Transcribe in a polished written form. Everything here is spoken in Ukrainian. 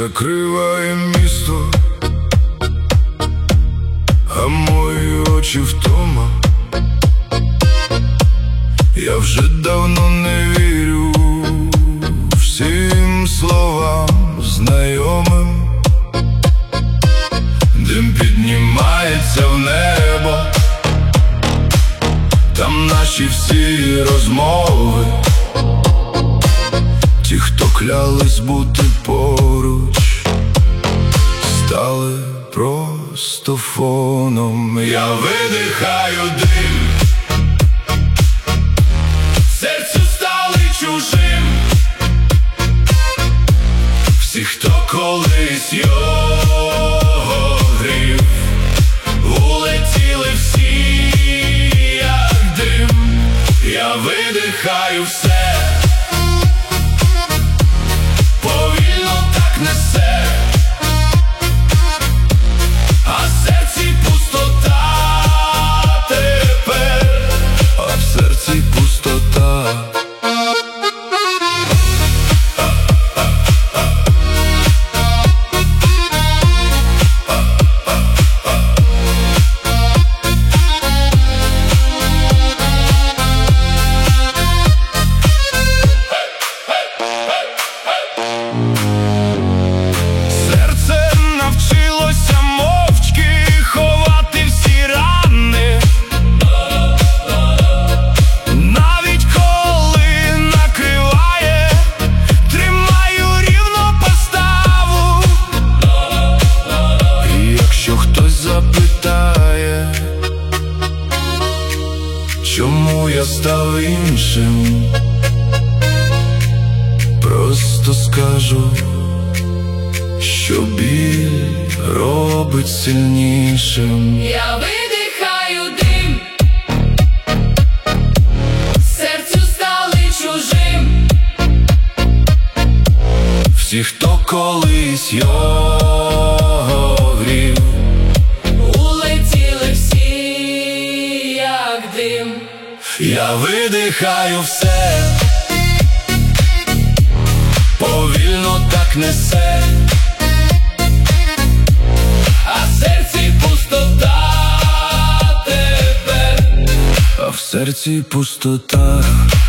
закриває місто, а мої очі втома. Я вже давно не вірю всім словам знайомим. Дим піднімається в небо, там наші всі розмови. Ті, хто клялись бути поруч, стали просто фоном. Я видихаю дим, серцю стали чужим. Всі, хто колись його грів, улетіли всі, як дим. Я видихаю все, повільно так несе, а в серці пустота тепер, а в серці пустота. Серце навчилося мовчки ховати всі рани, навіть коли накриває, тримаю рівно поставу. І якщо хтось запитає, чому я став іншим, просто скажу, що біль робить сильнішим. Я видихаю дим, серцю стали чужим. Всі, хто колись його грів, Улетіли всі, як дим. я видихаю все, повільно так несе, А в серці пустота тепер, а в серці пустота.